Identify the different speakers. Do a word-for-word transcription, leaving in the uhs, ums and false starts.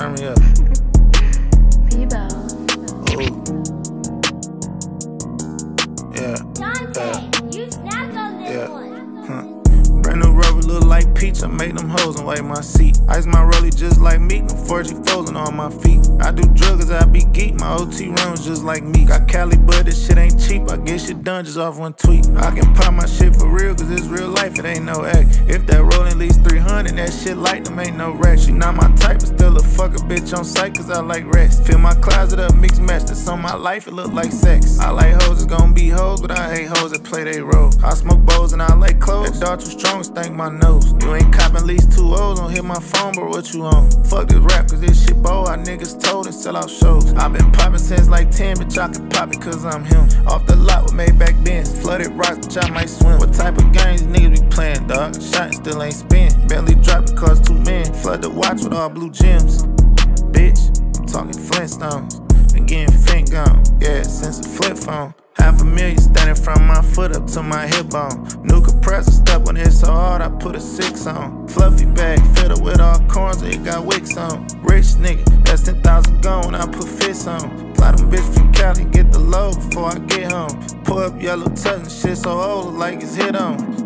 Speaker 1: turn me up.
Speaker 2: Bebo.
Speaker 1: Ooh. Yeah.
Speaker 3: Dante,
Speaker 1: Yeah.
Speaker 3: you snapped on this
Speaker 1: Yeah.
Speaker 3: one.
Speaker 1: Huh. Brand new rubber look like peach. I make them hoes and wipe my seat. Ice my rollie just like meat. No four G frozen on my feet. I do drugs, I be geek. My O T runs just like me. Got Cali, but this shit ain't cheap. I get shit done just off one tweet. I can pop my shit for real, cause it's real life, it ain't no act. If that rollin' at least three hundred, that shit light, them ain't no rack. She not my type, but still a fuck a bitch on sight, cause I like rest. Fill my closet up, mix match. That's on my life, it look like sex. I like hoes, it's gon' be hoes, but I hate hoes that play they role. I smoke bowls and I like clothes. That dart too strong, stank my nose. You ain't copping at least two O's, don't hit my phone, but what you on? Fuck this rap, cause this shit bold. I niggas told and sell out shows. I been poppin' since like ten, bitch, I can pop it cause I'm him. Off the lot with Maybach Benz, flooded rocks, bitch, I might swim. What type of games niggas be playing, dog? Shot and still ain't spin. Bentley drop it cause two men. Flood the watch with all blue gems. Bitch, I'm talking Flintstones. Been getting fin gone, yeah, since a flip phone. Half a million standing from my foot up to my hip bone. New compressor, step on it so hard I put a six on. Fluffy bag, fitted with all corns, it got wicks on. Rich nigga, that's ten thousand gone when I put fists on. Fly them bitch from Cali, get the load before I get home. Pull up yellow touch and shit so old, like it's hit on.